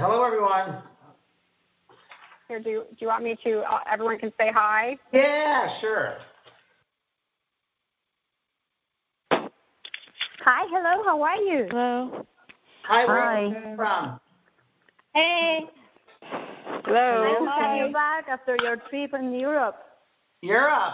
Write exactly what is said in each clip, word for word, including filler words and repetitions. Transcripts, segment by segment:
Hello, everyone. Here, do, do you want me to, uh, everyone can say hi? Yeah, sure. Hi, hello, how are you? Hello. Hi, where Hi. are you from? Hey. Hello. Nice to have you back after your trip in Europe. Europe.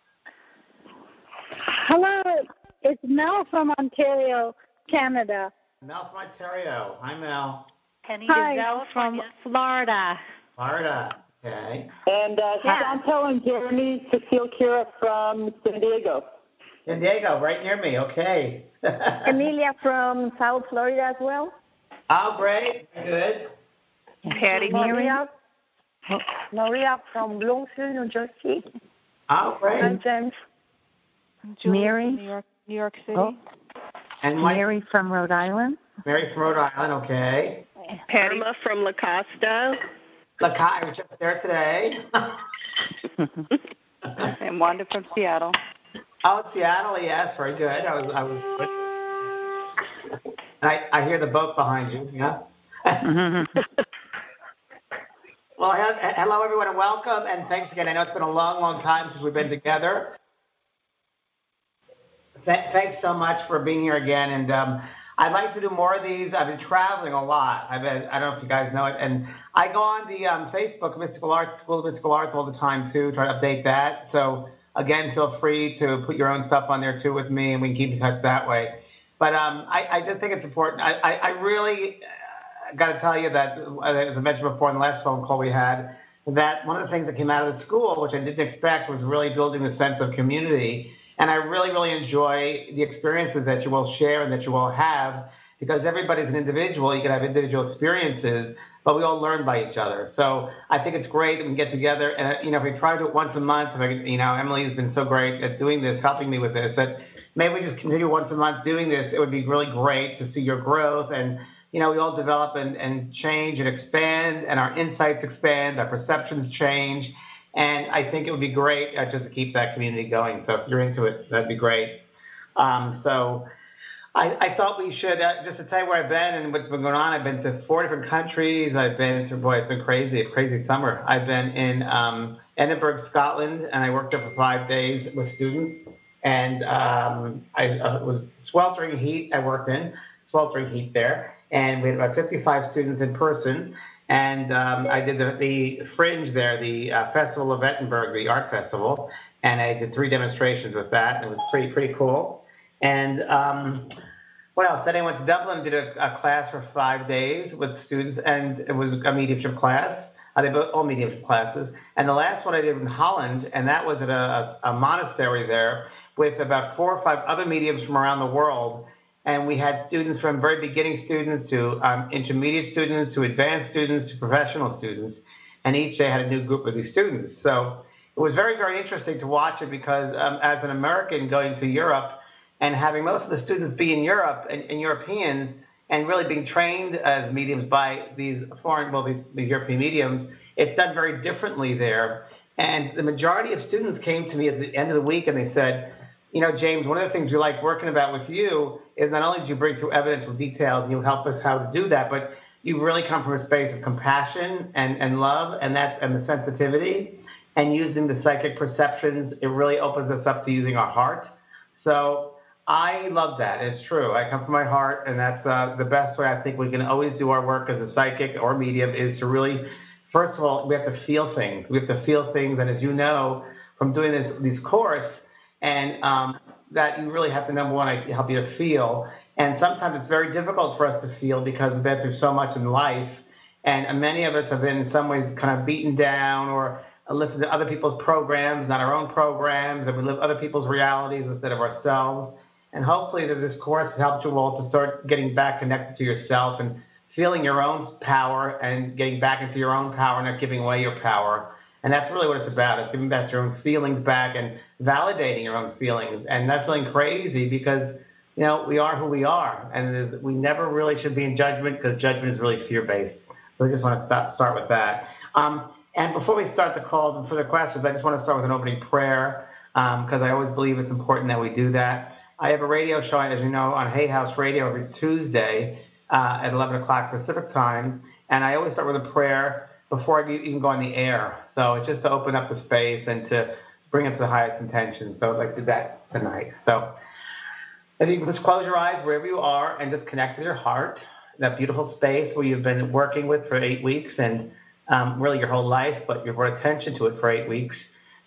Hello, it's Mel from Ontario, Canada. Mel from Ontario. Hi, Mel. And Hi. Giselle from Florida. Florida. Okay. And uh, Yeah. Chantel and Jeremy, Cecile Kira from San Diego. San Diego, right near me. Okay. Emilia from South Florida as well. Oh, great. Good. Patty. Maria. Maria from Bloomfield, New Jersey. Oh, great. Hi, James. Julie Mary. from New York, New York City. Oh. And Mike, Mary from Rhode Island. Mary from Rhode Island. Okay. Patty from La Costa. Look, I was just there today. And Wanda from Seattle. Oh, Seattle, yes, very good. I was, I was. And I, I hear the boat behind you. Yeah. Well, he- hello everyone, and welcome, and thanks again. I know it's been a long, long time since we've been together. Th- thanks so much for being here again, and um, I'd like to do more of these. I've been traveling a lot. I've been, I don't know if you guys know it, and I go on the um, Facebook Mystical Arts School of Mystical Arts all the time too, try to update that. So. Again, feel free to put your own stuff on there, too, with me, and we can keep in touch that way. But um, I, I just think it's important. I, I, I really uh, got to tell you that, as I mentioned before in the last phone call we had, that one of the things that came out of the school, which I didn't expect, was really building the sense of community. And I really, really enjoy the experiences that you will share and that you will have, because everybody's an individual. You can have individual experiences, but we all learn by each other. So I think it's great that we can get together. And, you know, if we try to do it once a month, if I could, you know, Emily's been so great at doing this, helping me with this, that maybe we just continue once a month doing this. It would be really great to see your growth. And, you know, we all develop and, and change and expand, and our insights expand, our perceptions change. And I think it would be great uh, just to keep that community going. So if you're into it, that'd be great. Um, so... I, I thought we should, uh, just to tell you where I've been and what's been going on, I've been to four different countries. I've been to, boy, it's been crazy, a crazy summer. I've been in um, Edinburgh, Scotland, and I worked there for five days with students. And um, I uh, it was sweltering heat I worked in, sweltering heat there. And we had about fifty-five students in person. And um, I did the, the Fringe there, the uh, Festival of Edinburgh, the art festival. And I did three demonstrations with that, and it was pretty, pretty cool. And um, what else? Then I went to Dublin, did a, a class for five days with students, and it was a mediumship class. I did all mediumship classes. And the last one I did in Holland, and that was at a, a monastery there with about four or five other mediums from around the world. And we had students from very beginning students to um, intermediate students to advanced students to professional students. And each day had a new group of these students. So it was very, very interesting to watch it because um, as an American going to Europe, and having most of the students be in Europe and, and Europeans and really being trained as mediums by these foreign, well, these, these European mediums, it's done very differently there. And the majority of students came to me at the end of the week and they said, you know, James, one of the things we like working about with you is not only do you bring through evidence with details and you help us how to do that, but you really come from a space of compassion and, and love and that and the sensitivity and using the psychic perceptions. It really opens us up to using our heart. So I love that. It's true. I come from my heart, and that's uh, the best way I think we can always do our work as a psychic or medium is to really, first of all, we have to feel things. We have to feel things, and as you know from doing this this course, and um, that you really have to, number one, I help you to feel. And sometimes it's very difficult for us to feel because we've been through so much in life, and many of us have been in some ways kind of beaten down or listen to other people's programs, not our own programs, and we live other people's realities instead of ourselves. And hopefully that this course has helped you all to start getting back connected to yourself and feeling your own power and getting back into your own power, not giving away your power. And that's really what it's about. It's giving back your own feelings back and validating your own feelings. And that's feeling crazy because, you know, we are who we are. And we never really should be in judgment because judgment is really fear-based. So I just want to start, start with that. Um, and before we start the call for the questions, I just want to start with an opening prayer because um, I always believe it's important that we do that. I have a radio show, as you know, on Hay House Radio every Tuesday uh, at eleven o'clock Pacific time, And I always start with a prayer before I even go on the air. So it's just to open up the space and to bring it to the highest intention. So I'd like to do that tonight. So if you can just close your eyes wherever you are and just connect with your heart, that beautiful space where you've been working with for eight weeks and um, really your whole life, but you've brought attention to it for eight weeks.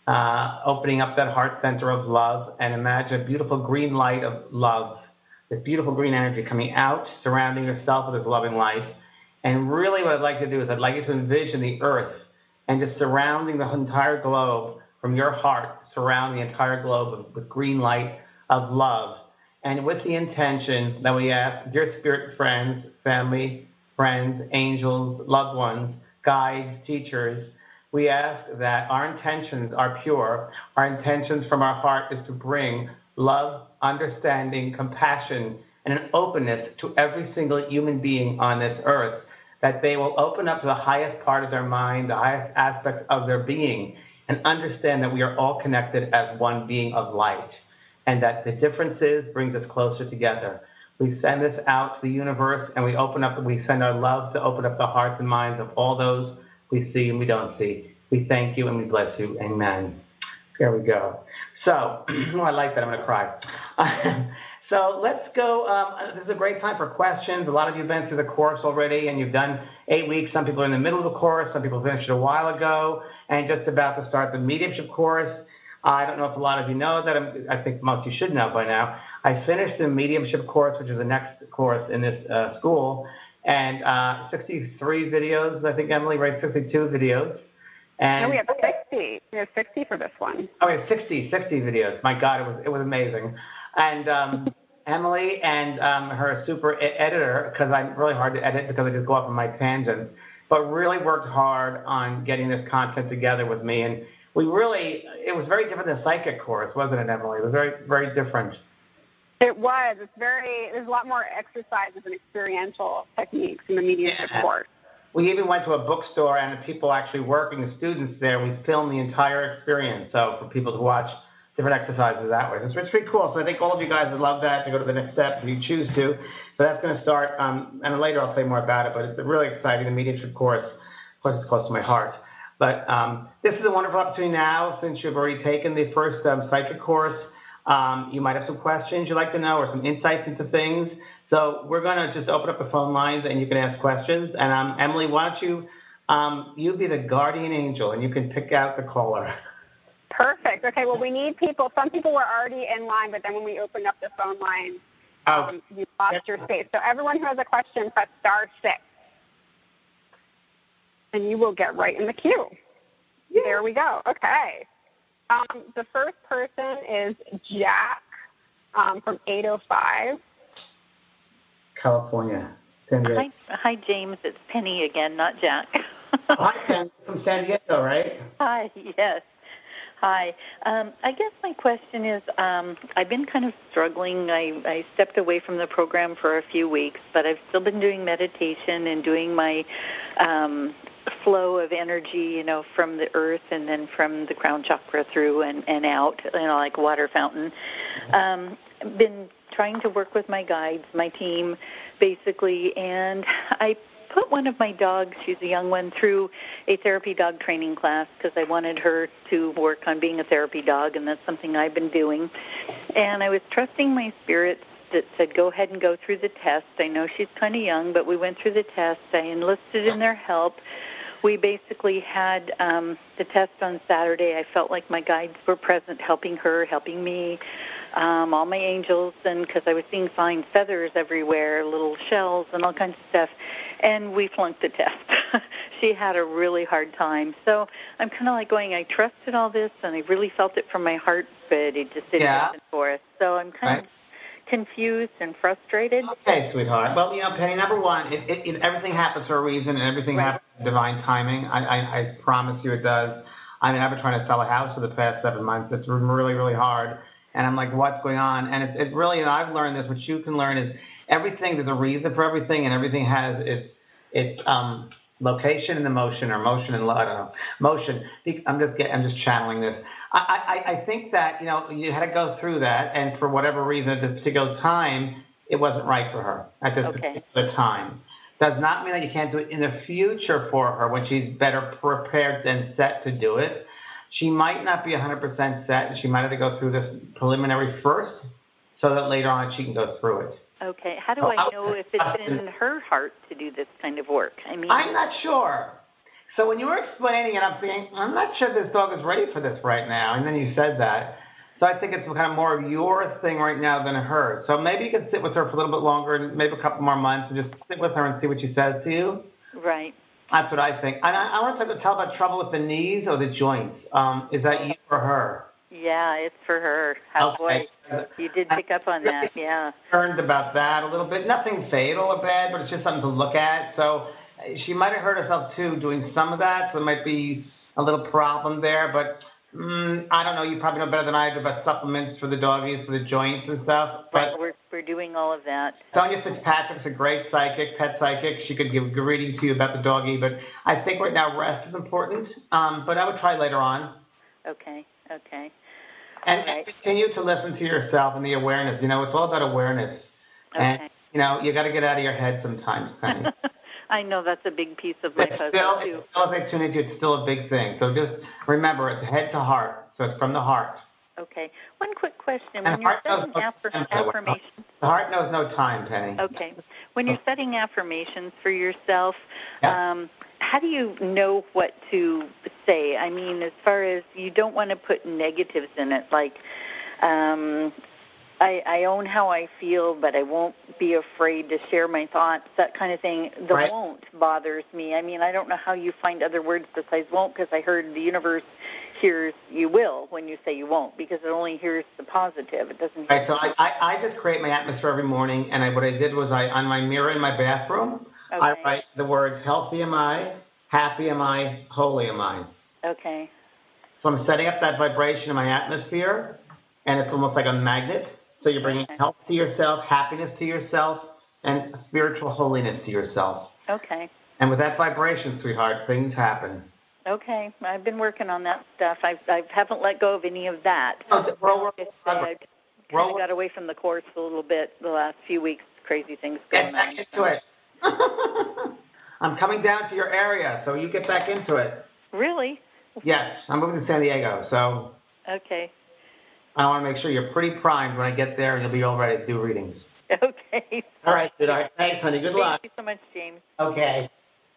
Uh, opening up that heart center of love and imagine a beautiful green light of love, this beautiful green energy coming out, surrounding yourself with this loving light. And really what I'd like to do is I'd like you to envision the earth and just surrounding the entire globe from your heart, surround the entire globe with, with green light of love. And with the intention that we ask, dear spirit friends, family, friends, angels, loved ones, guides, teachers, we ask that our intentions are pure. Our intentions from our heart is to bring love, understanding, compassion, and an openness to every single human being on this earth, that they will open up to the highest part of their mind, the highest aspect of their being, and understand that we are all connected as one being of light, and that the differences brings us closer together. We send this out to the universe, and we open up, we send our love to open up the hearts and minds of all those we see and we don't see. We thank you and we bless you. Amen. There we go. So, oh, I like that. I'm going to cry. So let's go. Um, this is a great time for questions. A lot of you have been through the course already, and you've done eight weeks. Some people are in the middle of the course. Some people finished it a while ago and just about to start the mediumship course. Uh, I don't know if a lot of you know that. I'm, I think most of you should know by now. I finished the mediumship course, which is the next course in this uh, school, and uh, sixty-three videos, I think, Emily, right? sixty-two videos. And no, we have sixty. We have sixty for this one. Oh, we have sixty, sixty videos. My God, it was it was amazing. And um, Emily and um, her super e- editor, because I'm really hard to edit because I just go off on my tangents, but really worked hard on getting this content together with me. And we really, it was very different than the psychic course, wasn't it, Emily? It was very, very different. It was. It's very, there's a lot more exercises and experiential techniques in the mediumship Yeah. course. We even went to a bookstore, and the people actually working, the students there, we filmed the entire experience, so for people to watch different exercises that way. It's, it's pretty cool. So I think all of you guys would love that to go to the next step if you choose to. So that's going to start, um, and later I'll say more about it, but it's really exciting, the mediumship course. Of course, it's close to my heart. But um, this is a wonderful opportunity now, since you've already taken the first um, psychic course. Um, you might have some questions you'd like to know or some insights into things. So we're going to just open up the phone lines, and you can ask questions. And um, Emily, why don't you, um, you be the guardian angel, and you can pick out the caller. Perfect. Okay, well, we need people. Some people were already in line, but then when we opened up the phone line, um, you lost your space. So everyone who has a question, press star six, and you will get right in the queue. Yeah. There we go. Okay. Um, the first person is Jack um, from eight oh five. California. San Diego. Hi, hi, James. It's Penny again, not Jack. Hi, Penny from San Diego, right? Hi, yes. Hi. Um, I guess my question is, um, I've been kind of struggling. I, I stepped away from the program for a few weeks, but I've still been doing meditation and doing my um, flow of energy, you know, from the earth and then from the crown chakra through and, and out, you know, like a water fountain. Um, been trying to work with my guides, my team, basically, and I put one of my dogs, she's a young one, through a therapy dog training class because I wanted her to work on being a therapy dog, and that's something I've been doing. And I was trusting my spirits that said, go ahead and go through the test. I know she's kind of young, but we went through the test. I enlisted in their help. We basically had um, the test on Saturday. I felt like my guides were present, helping her, helping me, um, all my angels, and because I was seeing flying feathers everywhere, little shells and all kinds of stuff, and we flunked the test. She had a really hard time. So I'm kind of like going, I trusted all this, and I really felt it from my heart, but it just didn't yeah. happen for us. So I'm kind right. of confused and frustrated. Okay, sweetheart. Well, you know, Penny, number one, it, it, it, everything happens for a reason, and everything right. happens in divine timing. I, I, I promise you it does. I mean, I've been trying to sell a house for the past seven months. It's really, really hard. And I'm like, what's going on? And it's it really, and I've learned this, what you can learn is everything, there's a reason for everything, and everything has its, its um, location and emotion, or motion and, I don't know, motion. I'm just getting, I'm just channeling this. I, I, I think that, you know, you had to go through that, and for whatever reason, at this particular time, it wasn't right for her at this okay. particular time. does not mean that you can't do it in the future for her when she's better prepared and set to do it. She might not be one hundred percent set, and she might have to go through this preliminary first so that later on she can go through it. Okay. How do I know if it's in her heart to do this kind of work? I mean, I'm not sure. So when you were explaining it, I'm thinking, I'm not sure this dog is ready for this right now. And then you said that. So I think it's kind of more of your thing right now than hers. So maybe you can sit with her for a little bit longer, and maybe a couple more months, and just sit with her and see what she says to you. Right. That's what I think. And I, I want to tell about trouble with the knees or the joints. Um, is that you or her? Yeah, it's for her. How okay. boy, you did pick up on that, yeah. Concerned about that a little bit. Nothing fatal or bad, but it's just something to look at. So she might have hurt herself, too, doing some of that, so there might be a little problem there. But mm, I don't know. You probably know better than I do about supplements for the doggies, for the joints and stuff. But we're, we're doing all of that. Sonia Fitzpatrick's a great psychic, pet psychic. She could give a reading to you about the doggie. But I think right now rest is important. Um, but I would try later on. Okay, okay. And, right. and continue to listen to yourself and the awareness. You know, it's all about awareness. Okay. And, you know, you got to get out of your head sometimes, Penny. I know that's a big piece of my it's puzzle, still, too. It's still a big tune it's still a big thing. So just remember, it's head to heart. So it's from the heart. Okay. One quick question. And when you're setting no affir- time, affirmations. The heart knows no time, Penny. Okay. When you're setting affirmations for yourself, yeah. um, how do you know what to say? I mean, as far as you don't want to put negatives in it, like um, I, I own how I feel, but I won't be afraid to share my thoughts, that kind of thing. The right. won't bothers me. I mean, I don't know how you find other words besides won't, because I heard the universe hears you will when you say you won't, because it only hears the positive. It doesn't hear right, so I, I, I just create my atmosphere every morning, and I, what I did was I on my mirror in my bathroom, okay. I write the words, healthy am I, happy am I, holy am I. Okay. So I'm setting up that vibration in my atmosphere, and it's almost like a magnet. So you're bringing okay. health to yourself, happiness to yourself, and spiritual holiness to yourself. Okay. And with that vibration, sweetheart, things happen. Okay. I've been working on that stuff. I I haven't let go of any of that. Oh, roll, roll, I kind of got away from the course a little bit the last few weeks. Crazy things going Get back on. into it. I'm coming down to your area, so you get back into it. Really? Yes, I'm moving to San Diego, so okay. I want to make sure you're pretty primed when I get there, and you'll be all ready to do readings. Okay. All right, sweetheart. Thanks, honey. Good Thank luck. Thank you so much, James. Okay.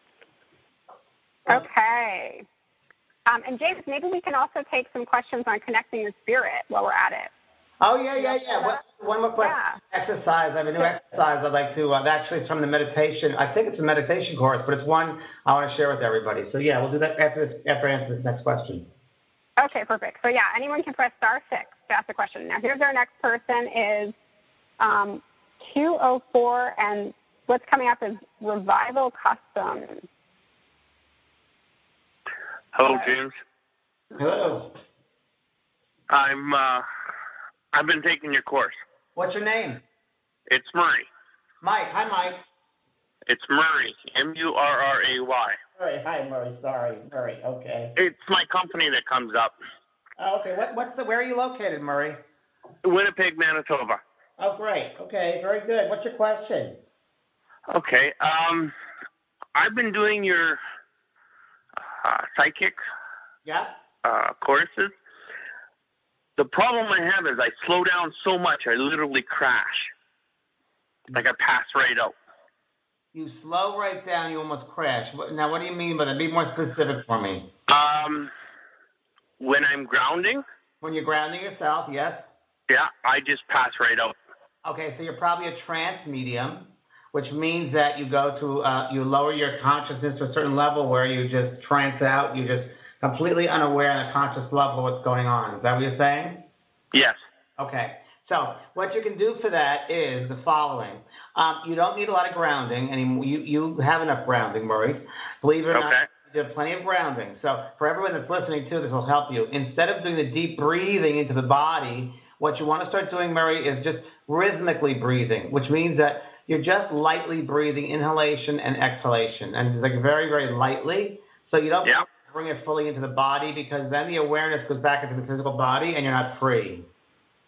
Okay. Um, and James, maybe we can also take some questions on connecting with spirit while we're at it. Oh, yeah, yeah, yeah. What, one more question. Yeah. Exercise. I have a new exercise I'd like to, uh, actually it's from the meditation. I think it's a meditation course, but it's one I want to share with everybody. So, yeah, we'll do that after, this, after I answer this next question. Okay, perfect. So, yeah, anyone can press star six to ask a question. Now, here's our next person is um, two oh four, and what's coming up is Revival Custom. Hello, James. Hello. I'm, uh, I've been taking your course. What's your name? It's Murray. Mike. Hi, Mike. It's Murray, M U R R A Y. Murray. Hi, Murray. Sorry. Murray. Okay. It's my company that comes up. Oh, okay. What, what's the, where are you located, Murray? Winnipeg, Manitoba. Oh, great. Okay. Very good. What's your question? Okay. Um, I've been doing your uh, psychic yeah. uh, courses. The problem I have is I slow down so much, I literally crash. Like I pass right out. You slow right down, you almost crash. Now, what do you mean by that? Be more specific for me. Um, when I'm grounding. When you're grounding yourself, yes? Yeah, I just pass right out. Okay, so you're probably a trance medium, which means that you go to, uh, you lower your consciousness to a certain level where you just trance out, you just completely unaware on a conscious level of what's going on. Is that what you're saying? Yes. Okay. So what you can do for that is the following. Um, you don't need a lot of grounding anymore. You, you have enough grounding, Murray. Believe it or okay. not, you have plenty of grounding. So for everyone that's listening to this will help you. Instead of doing the deep breathing into the body, what you want to start doing, Murray, is just rhythmically breathing, which means that you're just lightly breathing inhalation and exhalation, and it's like very, very lightly. So you don't yeah. bring it fully into the body because then the awareness goes back into the physical body and you're not free.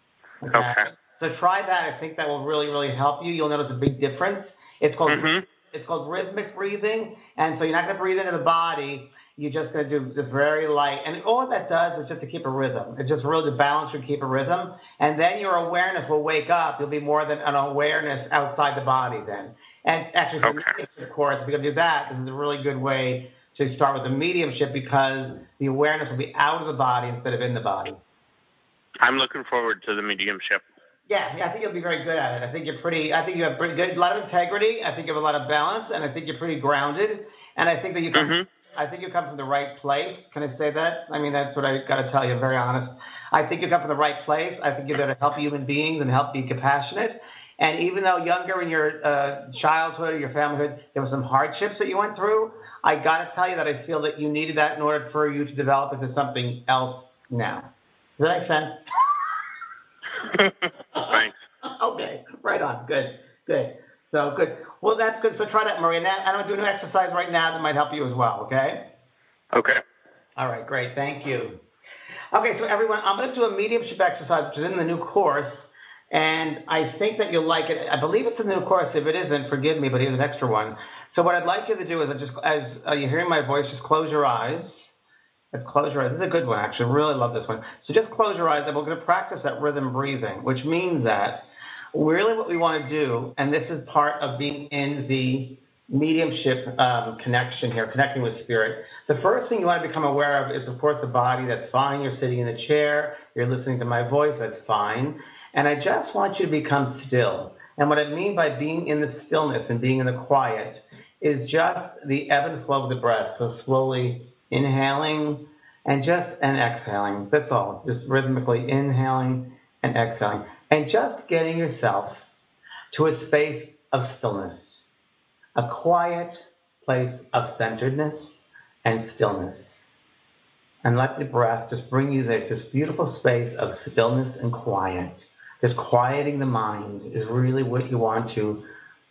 Okay. okay. So try that. I think that will really, really help you. You'll notice a big difference. It's called mm-hmm. It's called rhythmic breathing, and so you're not going to breathe into the body. You're just going to do this very light, and all that does is just to keep a rhythm. It's just really to balance and keep a rhythm, and then your awareness will wake up. You'll be more than an awareness outside the body then. And actually, for Okay. me, of course, if you're going to do that, this is a really good way to start with the mediumship because the awareness will be out of the body instead of in the body. I'm looking forward to the mediumship. Yeah, yeah, I think you'll be very good at it. I think you're pretty. I think you have pretty good, a lot of integrity. I think you have a lot of balance, and I think you're pretty grounded. And I think that you come. Mm-hmm. I think you come from the right place. Can I say that? I mean, that's what I got to tell you. Very honest. I think you come from the right place. I think you're there to help human beings and help be compassionate. And even though younger in your uh, childhood or your familyhood, there were some hardships that you went through, I got to tell you that I feel that you needed that in order for you to develop into something else now. Does that make sense? Thanks. Okay, right on. Good, good. So good. Well, that's good. So try that, Maria. Now, I'm going to do an exercise right now that might help you as well, okay? Okay. All right, great. Thank you. Okay, so everyone, I'm going to do a mediumship exercise, which is in the new course, and I think that you'll like it. I believe it's in the new course. If it isn't, forgive me, but here's an extra one. So what I'd like you to do is, just as uh, you're hearing my voice, just close your eyes. Let's close your eyes. This is a good one, actually. I really love this one. So just close your eyes, and we're going to practice that rhythm breathing, which means that really what we want to do, and this is part of being in the mediumship um, connection here, connecting with spirit. The first thing you want to become aware of is, of course, the body. That's fine. You're sitting in a chair. You're listening to my voice. That's fine. And I just want you to become still. And what I mean by being in the stillness and being in the quiet is just the ebb and flow of the breath. So slowly inhaling and just and exhaling. That's all. Just rhythmically inhaling and exhaling. And just getting yourself to a space of stillness, a quiet place of centeredness and stillness. And let the breath just bring you there, this beautiful space of stillness and quiet. Just quieting the mind is really what you want to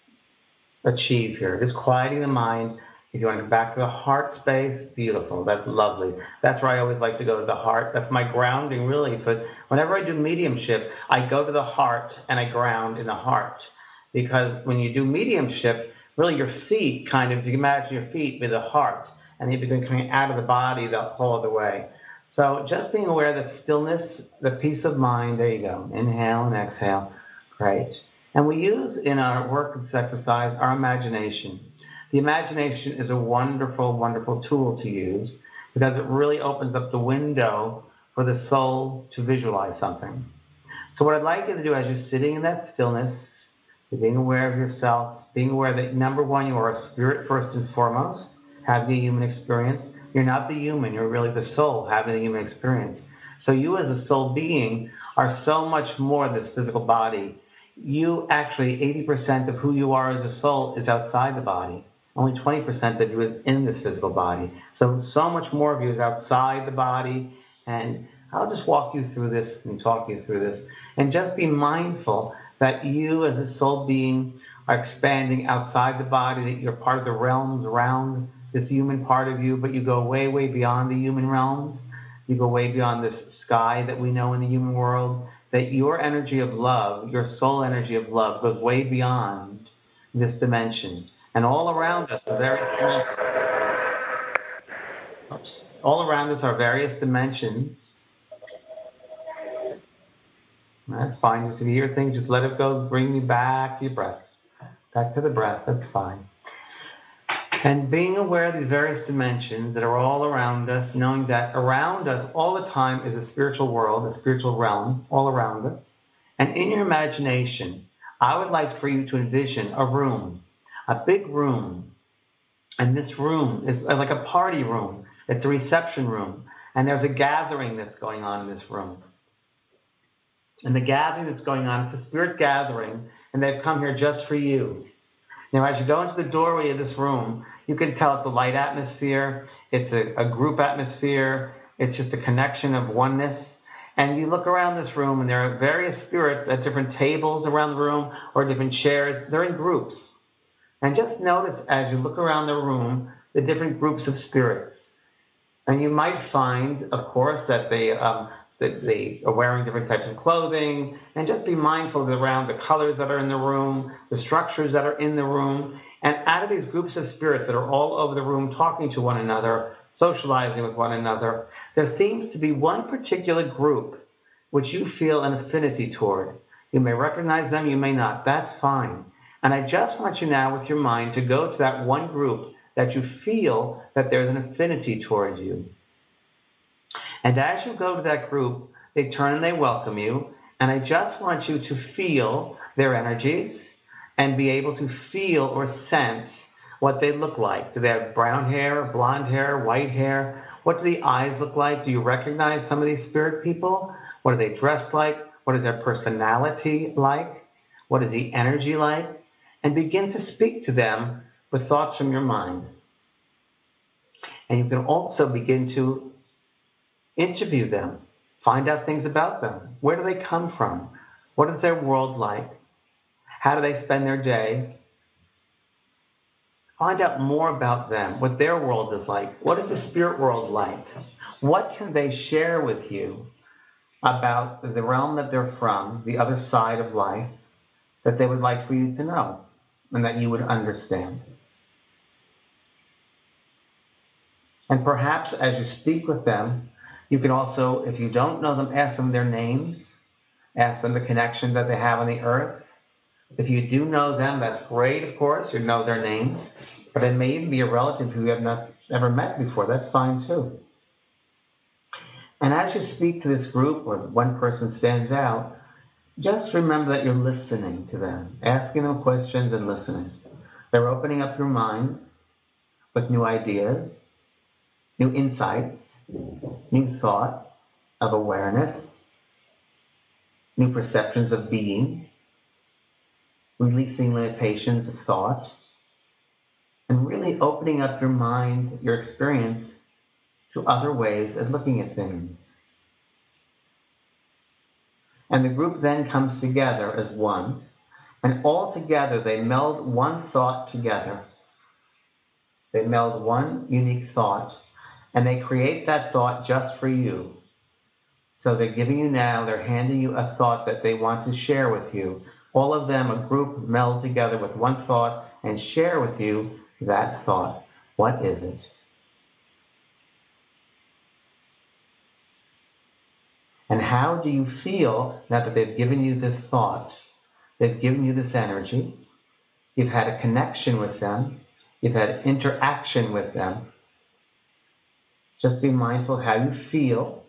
achieve here. Just quieting the mind. If you want to go back to the heart space, beautiful. That's lovely. That's where I always like to go, to the heart. That's my grounding, really. But whenever I do mediumship, I go to the heart and I ground in the heart. Because when you do mediumship, really your feet kind of, if you can imagine your feet with the heart, and you begin coming out of the body the whole other way. So just being aware that stillness, the peace of mind, there you go. Inhale and exhale. Great. And we use in our work of this exercise our imagination. The imagination is a wonderful, wonderful tool to use because it really opens up the window for the soul to visualize something. So what I'd like you to do as you're sitting in that stillness, you're being aware of yourself, being aware that, number one, you are a spirit first and foremost, having a human experience. You're not the human. You're really the soul having a human experience. So you as a soul being are so much more than this physical body. You actually, eighty percent of who you are as a soul is outside the body. Only twenty percent of you is in this physical body. So, so much more of you is outside the body. And I'll just walk you through this and talk you through this. And just be mindful that you as a soul being are expanding outside the body, that you're part of the realms around this human part of you, but you go way, way beyond the human realms. You go way beyond this sky that we know in the human world, that your energy of love, your soul energy of love, goes way beyond this dimension. And all around us are various oops, all around us are various dimensions. That's fine. Just if you hear things, just let it go. Bring you back to your breath. Back to the breath. That's fine. And being aware of these various dimensions that are all around us, knowing that around us all the time is a spiritual world, a spiritual realm, all around us. And in your imagination, I would like for you to envision a room, a big room. And this room is like a party room. It's a reception room. And there's a gathering that's going on in this room. And the gathering that's going on, it's a spirit gathering, and they've come here just for you. Now, as you go into the doorway of this room, you can tell it's a light atmosphere, it's a, a group atmosphere, it's just a connection of oneness. And you look around this room, and there are various spirits at different tables around the room or different chairs. They're in groups. And just notice as you look around the room the different groups of spirits. And you might find, of course, that they... Um, that they are wearing different types of clothing, and just be mindful around the colors that are in the room, the structures that are in the room, And out of these groups of spirits that are all over the room talking to one another, socializing with one another, there seems to be one particular group which you feel an affinity toward. You may recognize them, you may not. That's fine. And I just want you now with your mind to go to that one group that you feel that there's an affinity towards you. And as you go to that group, they turn and they welcome you. And I just want you to feel their energies and be able to feel or sense what they look like. Do they have brown hair, blonde hair, white hair? What do the eyes look like? Do you recognize some of these spirit people? What are they dressed like? What is their personality like? What is the energy like? And begin to speak to them with thoughts from your mind. And you can also begin to interview them, find out things about them. Where do they come from? What is their world like? How do they spend their day? Find out more about them, what their world is like. What is the spirit world like? What can they share with you about the realm that they're from, the other side of life, that they would like for you to know and that you would understand? And perhaps as you speak with them, you can also, if you don't know them, ask them their names, ask them the connection that they have on the earth. If you do know them, that's great, of course, you know their names, but it may even be a relative who you have not ever met before. That's fine too. And as you speak to this group, or one person stands out, just remember that you're listening to them, asking them questions and listening. They're opening up your mind with new ideas, new insights, new thoughts of awareness, new perceptions of being, releasing limitations of thought, and really opening up your mind, your experience, to other ways of looking at things. And the group then comes together as one, and all together they meld one thought together. They meld one unique thought, and they create that thought just for you. So they're giving you now, they're handing you a thought that they want to share with you. All of them, a group, meld together with one thought and share with you that thought. What is it? And how do you feel now that they've given you this thought? They've given you this energy. You've had a connection with them. You've had interaction with them. Just be mindful of how you feel.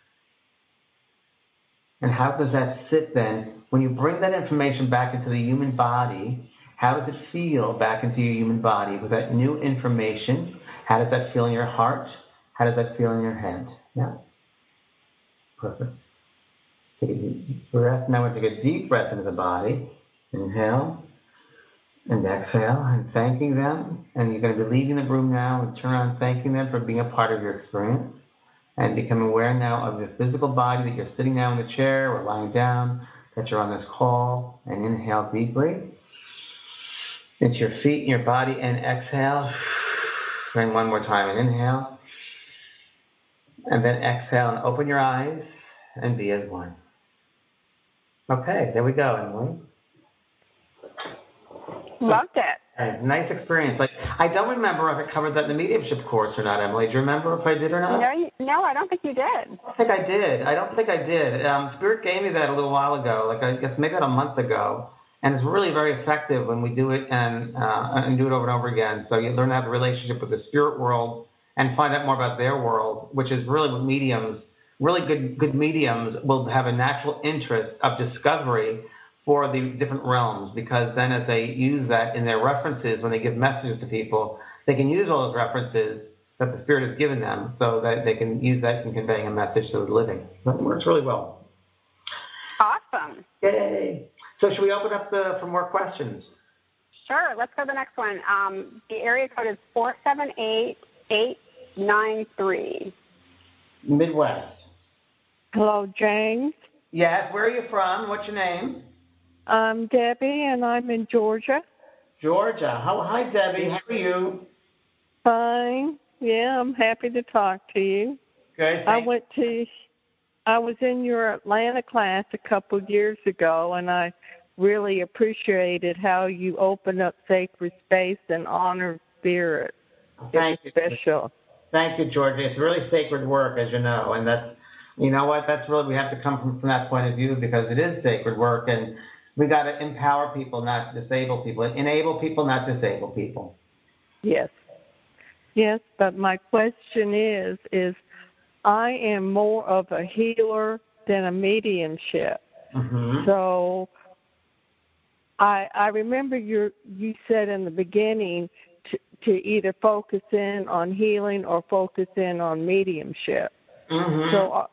And how does that sit then? When you bring that information back into the human body, how does it feel back into your human body with that new information? How does that feel in your heart? How does that feel in your head? Yeah. Perfect. Take a deep breath. Now we'll take a deep breath into the body. Inhale and exhale, and thanking them. And you're going to be leaving the room now and turn around thanking them for being a part of your experience. And become aware now of the physical body, that you're sitting now in the chair or lying down, that you're on this call. And inhale deeply into your feet and your body, and exhale. And one more time, and inhale. And then exhale and open your eyes and be as one. Okay, there we go, Emily. Loved it. A nice experience. Like, I don't remember if I covered that in the mediumship course or not, Emily. Do you remember if I did or not? No, you, no, I don't think you did. I don't think I did. I don't think I did. Um, Spirit gave me that a little while ago, like I guess maybe about a month ago. And it's really very effective when we do it and uh, and do it over and over again. So you learn to have a relationship with the spirit world and find out more about their world, which is really what mediums, really good good mediums will have a natural interest of discovery for the different realms, because then as they use that in their references, when they give messages to people, they can use all those references that the Spirit has given them so that they can use that in conveying a message to the living. That works really well. Awesome. Yay. So should we open up the, for more questions? Sure. Let's go to the next one. Um, the area code is four seven eight, eight nine three. Midwest. Hello, James. Yes. Where are you from? What's your name? I'm Debbie, and I'm in Georgia. Georgia. How, hi, Debbie. How are you? Fine. Yeah, I'm happy to talk to you. Good. I went to, I was in your Atlanta class a couple of years ago, and I really appreciated how you open up sacred space and honor spirit. Thank it's you. Special. Thank you, Georgia. It's really sacred work, as you know, and that's, you know what, that's really, we have to come from, from that point of view because it is sacred work, and we got to empower people, not disable people, enable people, not disable people. Yes. Yes, but my question is, is I am more of a healer than a mediumship. Mm-hmm. So I I remember you you said in the beginning to, to either focus in on healing or focus in on mediumship. Mm-hmm. So uh,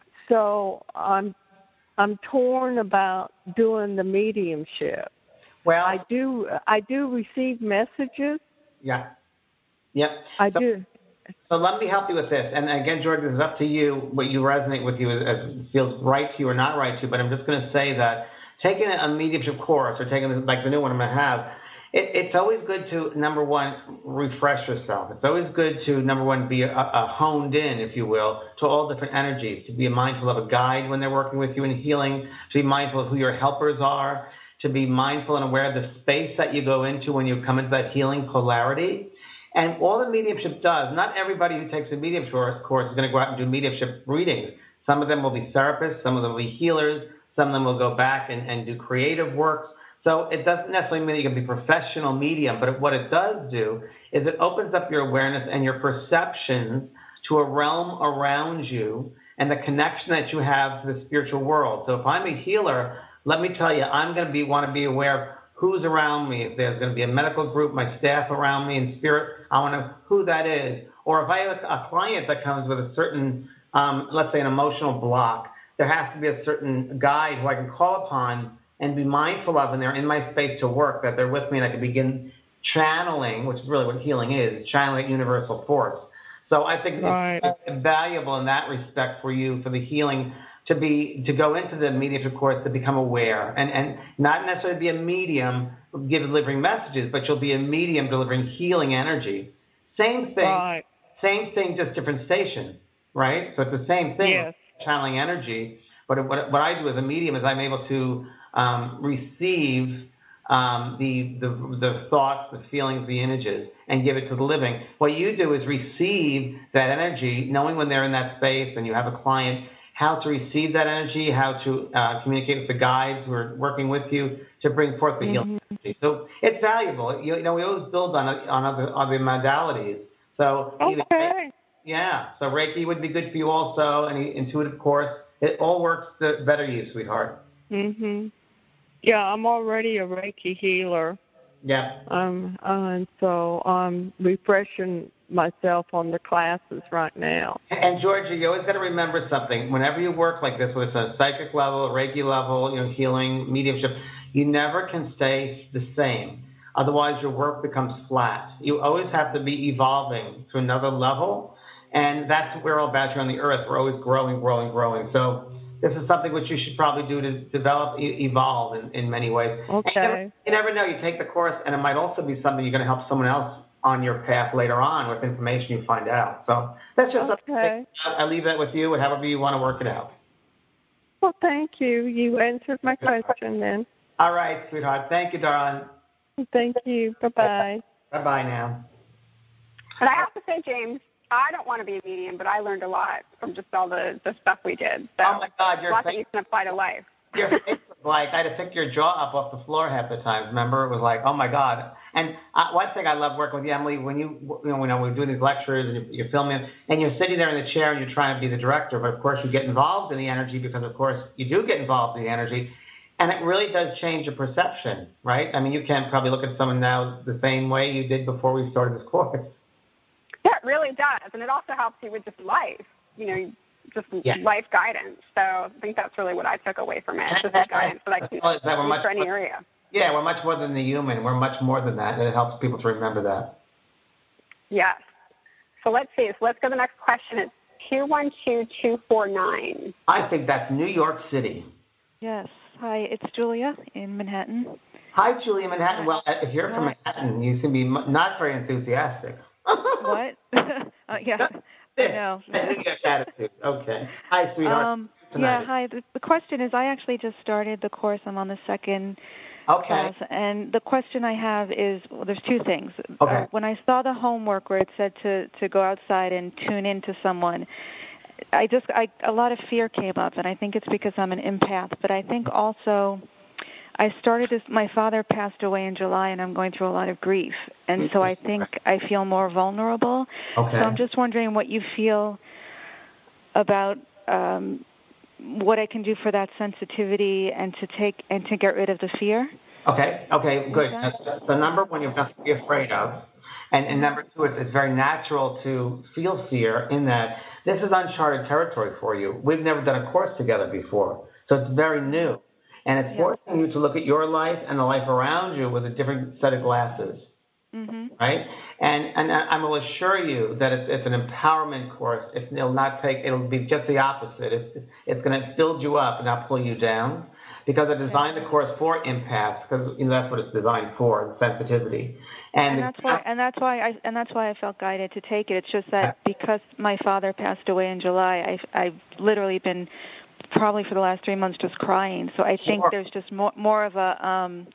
so I'm I'm torn about doing the mediumship. Well, I do I do receive messages. Yeah. Yep. I so, do. So let me help you with this. And again, George, it's up to you what you resonate with you as feels right to you or not right to you. But I'm just going to say that taking a mediumship course or taking like the new one I'm going to have, it, it's always good to, number one, refresh yourself. It's always good to, number one, be a, a honed in, if you will, to all different energies, to be mindful of a guide when they're working with you in healing, to be mindful of who your helpers are, to be mindful and aware of the space that you go into when you come into that healing polarity. And all the mediumship does, not everybody who takes a mediumship course is going to go out and do mediumship readings. Some of them will be therapists, some of them will be healers, some of them will go back and, and do creative works. So it doesn't necessarily mean you can be a professional medium, but what it does do is it opens up your awareness and your perceptions to a realm around you and the connection that you have to the spiritual world. So if I'm a healer, let me tell you, I'm going to be want to be aware of who's around me. If there's going to be a medical group, my staff around me in spirit, I want to know who that is. Or if I have a client that comes with a certain, um, let's say an emotional block, there has to be a certain guide who I can call upon and be mindful of, and they're in my space to work, that they're with me, and I can begin channeling, which is really what healing is, channeling universal force. So I think right. it's, it's valuable in that respect for you, for the healing, to be to go into the mediumship course to become aware, and, and not necessarily be a medium give, delivering messages, but you'll be a medium delivering healing energy. Same thing, right. same thing, just different station, right? So it's the same thing, yes. channeling energy. But what, what I do as a medium is I'm able to um, receive um, the, the the thoughts, the feelings, the images, and give it to the living. What you do is receive that energy, knowing when they're in that space and you have a client, how to receive that energy, how to uh, communicate with the guides who are working with you to bring forth the mm-hmm. healing energy. So it's valuable. You, you know, we always build on on other other modalities. So okay. Even, yeah. So Reiki would be good for you also. Any intuitive course, it all works to better you, sweetheart. Mhm. Yeah, I'm already a Reiki healer. Yeah. Um, and so I'm refreshing myself on the classes right now. And Georgia, you always got to remember something. Whenever you work like this, whether it's a psychic level, a Reiki level, you know, healing, mediumship, you never can stay the same. Otherwise, your work becomes flat. You always have to be evolving to another level, and that's what we're all about here on the earth. We're always growing, growing, growing. So this is something which you should probably do to develop, e- evolve in, in many ways. Okay. You never, you never know. You take the course, and it might also be something you're going to help someone else on your path later on with information you find out. So that's just okay. something. I leave that with you, and however you want to work it out. Well, thank you. You answered my question then. All right, sweetheart. Thank you, darling. Thank you. Bye-bye. Bye-bye now. But I have to say, James, I don't want to be a medium, but I learned a lot from just all the, the stuff we did. So oh, my God. You're lots that you can apply to life. Your face was like, I had to pick your jaw up off the floor half the time. Remember? It was like, oh, my God. And uh, one thing I love working with you, Emily, when you, you know, when we're doing these lectures and you're, you're filming, and you're sitting there in the chair and you're trying to be the director, but, of course, you get involved in the energy because, of course, you do get involved in the energy. And it really does change your perception, right? I mean, you can probably look at someone now the same way you did before we started this course. Yeah, it really does. And it also helps you with just life, you know, just yeah. life guidance. So I think that's really what I took away from it, just the guidance that I can use for any area. Yeah, we're much more than the human. We're much more than that, and it helps people to remember that. Yes. So let's see. So let's go to the next question. It's two one two two four nine. I think that's New York City. Yes. Hi, it's Julia in Manhattan. Hi, Julia in Manhattan. Well, if you're from Manhattan, you can be not very enthusiastic. What? uh, yeah, I know. Attitude. Okay. Hi, sweetheart. Um, Yeah, hi. The, the question is, I actually just started the course. I'm on the second Okay. class. And the question I have is, well, there's two things. Okay. Uh, when I saw the homework where it said to, to go outside and tune into someone, I just, I, a lot of fear came up, and I think it's because I'm an empath. But I think also I started this, my father passed away in July, and I'm going through a lot of grief. And so I think I feel more vulnerable. Okay. So I'm just wondering what you feel about um, what I can do for that sensitivity and to take and to get rid of the fear. Okay, okay, good. So, so number one, you have nothing to be afraid of. And, and number two, it's, it's very natural to feel fear in that this is uncharted territory for you. We've never done a course together before, so it's very new. And it's Yeah. forcing you to look at your life and the life around you with a different set of glasses, Mm-hmm. right? And and I, I will assure you that it's, it's an empowerment course. It's, it'll not take, it'll be just the opposite. It's, it's going to build you up and not pull you down. Because I designed the course for empaths, because you know, that's what it's designed for, sensitivity. And, And that's why, and that's why I, and that's why I felt guided to take it. It's just that because my father passed away in July, I've, I've literally been probably for the last three months just crying. So I think Sure. there's just more, more of a, um,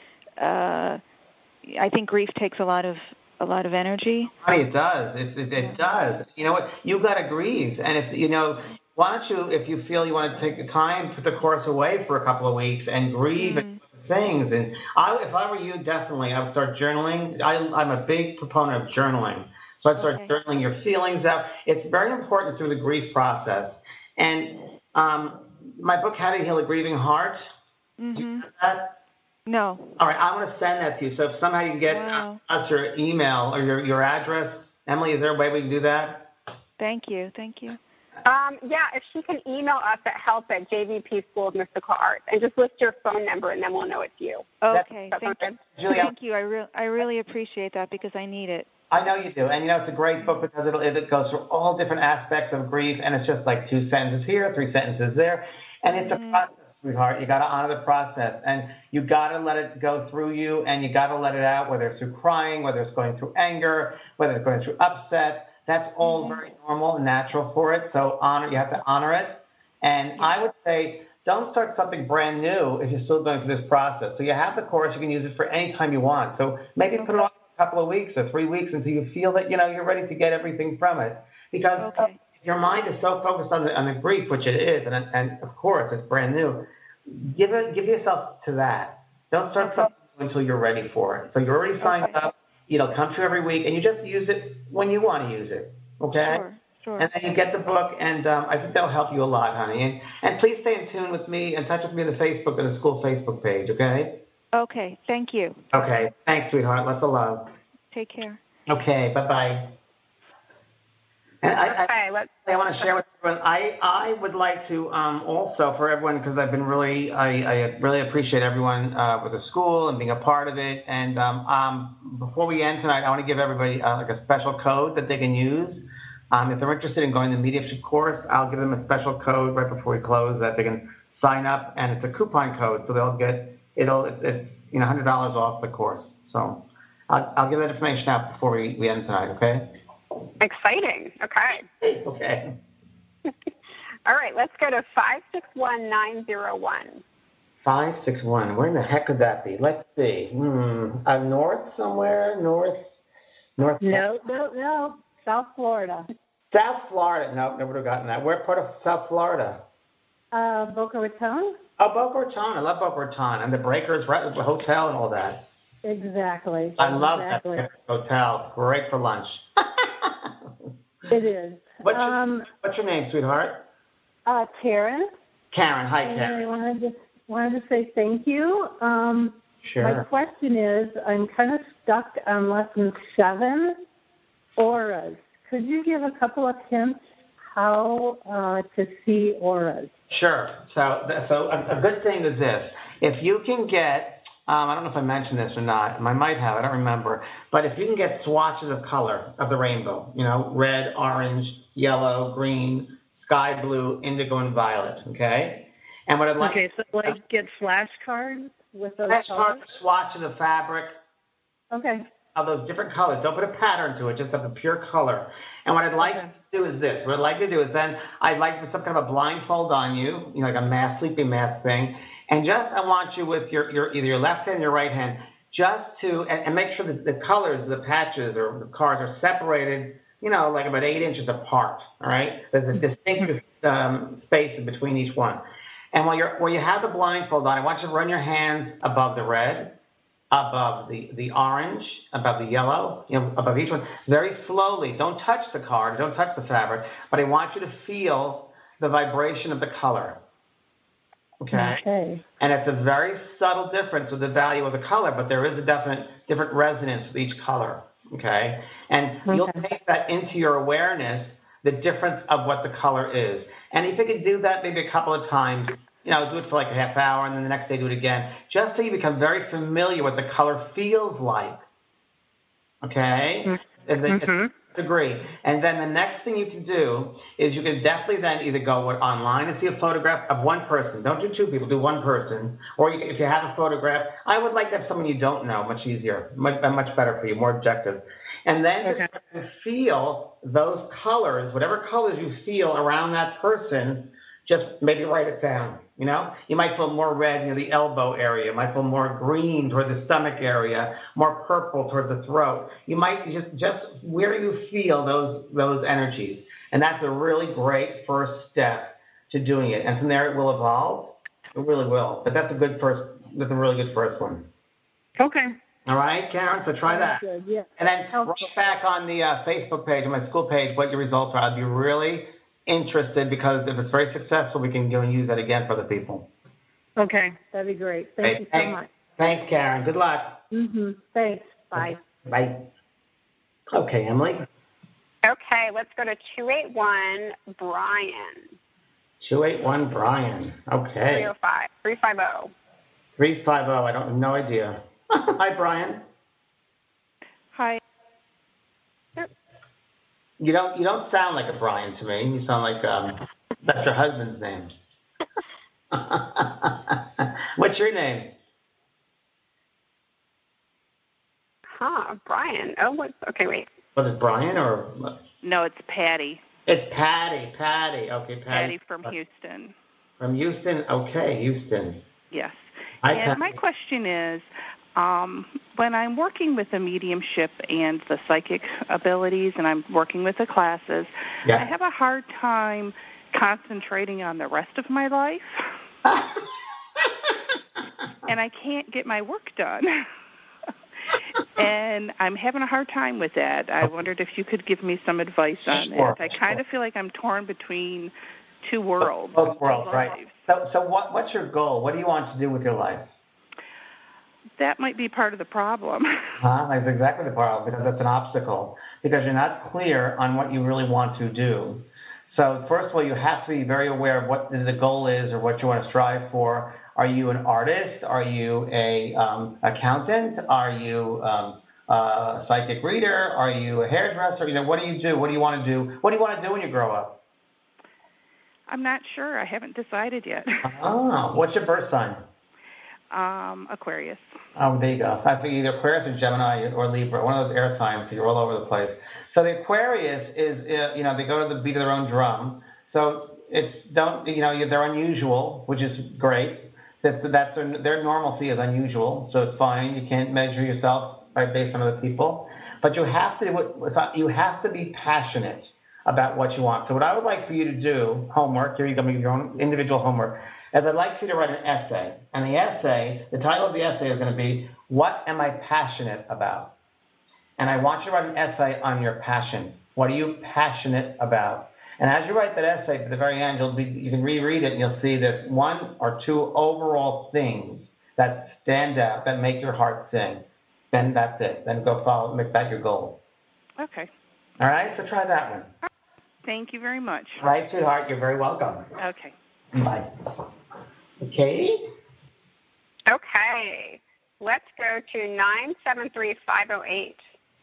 uh, I think grief takes a lot of, a lot of energy. Honey, it does. It, it, it does. You know what? You got to grieve, and if you know. Why don't you, if you feel you want to take the time, put the course away for a couple of weeks and grieve Mm-hmm. and things. And I, if I were you, definitely, I would start journaling. I, I'm a big proponent of journaling. So I'd start Okay. journaling your feelings out. It's very important through the grief process. And um, my book, How to Heal a Grieving Heart, Mm-hmm. do you know that? No. All right, I'm going to send that to you. So if somehow you can get Wow. us your email or your, your address, Emily, is there a way we can do that? Thank you. Thank you. Um, yeah, if she can email us at help at J V P School of Mystical Arts and just list your phone number, and then we'll know it's you. Okay. That Thank, sounds good. Julia, thank you. I, re- I really appreciate that because I need it. I know you do, and you know it's a great book because it'll, it goes through all different aspects of grief, and it's just like two sentences here, three sentences there, and it's Mm-hmm. a process, sweetheart. You got to honor the process, and you got to let it go through you, and you got to let it out, whether it's through crying, whether it's going through anger, whether it's going through upset. That's all Mm-hmm. very normal and natural for it. So honor, you have to honor it, and I would say don't start something brand new if you're still going through this process. So you have the course, you can use it for any time you want. So maybe put it on a couple of weeks or three weeks until you feel that, you know, you're ready to get everything from it. Because Okay. your mind is so focused on the, on the grief, which it is, and, and of course it's brand new. Give it, give yourself to that. Don't start Okay. something until you're ready for it. So you're already signed Okay. up. You know, come through every week, and you just use it when you want to use it. Okay? Sure. Sure. And then you get the book, and um, I think that'll help you a lot, honey. And, and please stay in tune with me and touch with me on the Facebook and the school Facebook page, okay? Okay. Thank you. Okay. Thanks, sweetheart. Lots of love. Take care. Okay. Bye-bye. And I, I, Okay, let's. I want to share with everyone. I, I would like to um, also for everyone, because I've been really I, I really appreciate everyone uh, with the school and being a part of it. And um, um, before we end tonight, I want to give everybody uh, like a special code that they can use. Um, if they're interested in going to the mediumship course, I'll give them a special code right before we close that they can sign up, and it's a coupon code, so they'll get it'll it's, it's you know one hundred dollars off the course. So I'll, I'll give that information out before we, we end tonight. Okay. Exciting. Okay. Okay. All right, let's go to five six one nine zero one. Five six one. Where in the heck could that be? Let's see. Hmm. Uh, north somewhere. North. North. No, no, no. South Florida. South Florida. No, never would have gotten that. Where part of South Florida? Uh, Boca Raton? Oh, Boca Raton. I love Boca Raton. And the Breakers, right, the hotel and all that. Exactly. I love exactly. that hotel. Great for lunch. It is. What's your, um, what's your name, sweetheart? uh, Karen. Karen. Hi, And Karen. I wanted to, wanted to say thank you. Um, Sure. My question is, I'm kind of stuck on lesson seven, auras. Could you give a couple of hints how uh, to see auras? Sure. So, so a, a good thing is this: if you can get, um, I don't know if I mentioned this or not. I might have. I don't remember. But if you can get swatches of color of the rainbow, you know, red, orange, yellow, green, sky blue, indigo, and violet. Okay. And what I'd like. Okay, so like get flashcards with those flashcards, colors? swatches of fabric. Okay. of those different colors. Don't put a pattern to it, just of the pure color. And what I'd like Okay. to do is this. What I'd like to do is then I'd like to put some kind of a blindfold on you, you know, like a mask, sleeping mask thing. And just I want you with your, your either your left hand or your right hand, just to, and, and make sure that the colors, the patches or the cards are separated, you know, like about eight inches apart, all right? There's a distinct um, space in between each one. And while, you're, while you have the blindfold on, I want you to run your hands above the red, above the, the orange, above the yellow, you know, above each one, very slowly. Don't touch the card, don't touch the fabric, but I want you to feel the vibration of the color. Okay. Okay. And it's a very subtle difference with the value of the color, but there is a definite different resonance with each color. Okay. And Okay. you'll take that into your awareness, the difference of what the color is. And if you could do that maybe a couple of times, you know, do it for like a half hour and then the next day do it again, just so you become very familiar with what the color feels like. Okay. Mm-hmm. Mm-hmm. Agree. And then the next thing you can do is you can definitely then either go online and see a photograph of one person. Don't do two people, do one person. Or you, if you have a photograph, I would like to have someone you don't know, much easier, much, much better for you, more objective. And then Okay. to feel those colors, whatever colors you feel around that person, just maybe write it down. You know, you might feel more red near the elbow area. You might feel more green toward the stomach area, more purple toward the throat. You might just, just where you feel those those energies. And that's a really great first step to doing it. And from there it will evolve. It really will. But that's a good first, that's a really good first one. Okay. All right, Karen, so try that. Good, yeah. And then write back on the uh, Facebook page, on my school page, what your results are. I'd be really interested because if it's very successful, we can go and use that again for other people. Okay, that'd be great. Thank Great. you so Thanks. much. Thanks, Karen. Good luck. Mm-hmm. Thanks. Bye. Bye. Okay, Emily. Okay, let's go to two eight one, Brian. two eight one, Brian. Okay. three oh five, three five oh. three five oh, I don't have no idea. Hi, Brian. Hi. You don't you don't sound like a Brian to me. You sound like um that's your husband's name. What's your name? Huh, Brian. Oh, what's, okay, wait. Was it Brian or? No, it's Patty. It's Patty. Patty. Okay, Patty. Patty from Houston. From Houston. Okay, Houston. Yes. Hi, and Patty. my question is, um, when I'm working with the mediumship and the psychic abilities and I'm working with the classes, yeah. I have a hard time concentrating on the rest of my life. And I can't get my work done. And I'm having a hard time with that. I wondered if you could give me some advice on Sure. that. I kind of feel like I'm torn between two worlds. Both worlds, right. So, so what, what's your goal? What do you want to do with your life? That might be part of the problem. Huh? That's exactly the problem, because that's an obstacle, because you're not clear on what you really want to do. So first of all, you have to be very aware of what the goal is or what you want to strive for. Are you an artist? Are you a um, accountant? Are you um, a psychic reader? Are you a hairdresser? You know, what do you do? What do you want to do? What do you want to do when you grow up? I'm not sure. I haven't decided yet. Oh, what's your birth sign? Um, Aquarius. Oh, there you go. I think either Aquarius or Gemini or Libra, one of those air signs, so you're all over the place. So the Aquarius is, uh, you know, they go to the beat of their own drum. So it's, don't, you know, they're unusual, which is great. That's, that's their, their normalcy is unusual, so it's fine. You can't measure yourself by based on other people. But you have to, you have to be passionate about what you want. So what I would like for you to do, homework, here you go, your own individual homework, is I'd like for you to write an essay. And the essay, the title of the essay is going to be, What Am I Passionate About? And I want you to write an essay on your passion. What are you passionate about? And as you write that essay, at the very end, you'll be, you can reread it and you'll see there's one or two overall things that stand out, that make your heart sing. Then that's it. Then go follow, make that your goal. Okay. All right? So try that one. Thank you very much. All right, sweetheart. You're very welcome. Okay. Bye. Katie? Okay. Let's go to nine seven three five oh eight.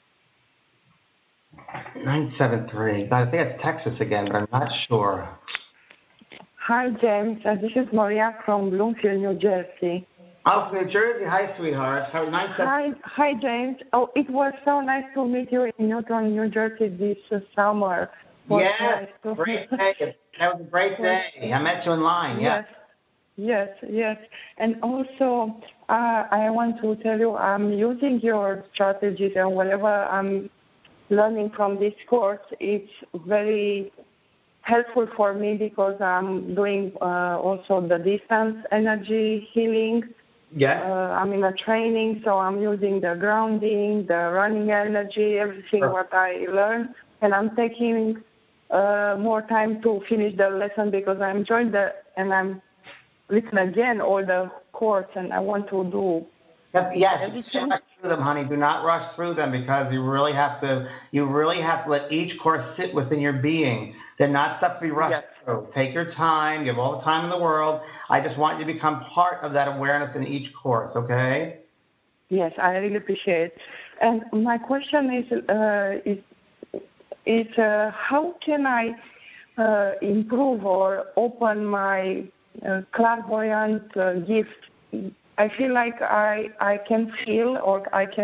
nine seven three. I think it's Texas again, but I'm not sure. Hi, James. Uh, this is Maria from Bloomfield, New Jersey. Oh, from New Jersey. Hi, sweetheart. How nice. To- hi, hi, James. Oh, it was so nice to meet you in Newton, New Jersey this uh, summer. Yes, nice. Great day. That was a great day. I met you in line. Yeah. Yes, yes, yes. And also, uh, I want to tell you, I'm using your strategies, and whatever I'm learning from this course, it's very helpful for me because I'm doing uh, also the distance energy healing. Yeah. Uh, I'm in a training, so I'm using the grounding, the running energy, everything sure. what I learned, and I'm taking uh, more time to finish the lesson because I'm enjoying the and I'm listening again all the course, and I want to do. Yes, rush through them, honey. Do not rush through them because you really have to. You really have to let each course sit within your being. They're not stuff to be rushed yes. through. Take your time. Give all the time in the world. I just want you to become part of that awareness in each course. Okay? Yes, I really appreciate it. And my question is, uh, is, is uh, how can I uh, improve or open my uh, clairvoyant uh, gift? I feel like I, I can feel or I can